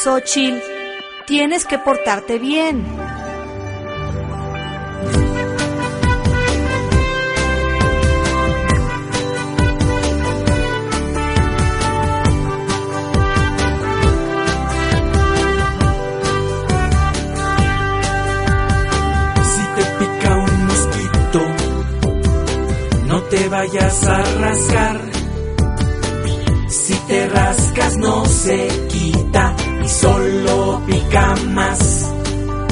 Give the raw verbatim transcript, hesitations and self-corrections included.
Xóchitl, tienes que portarte bien. No te vayas a rascar, si te rascas no se quita y solo pica más.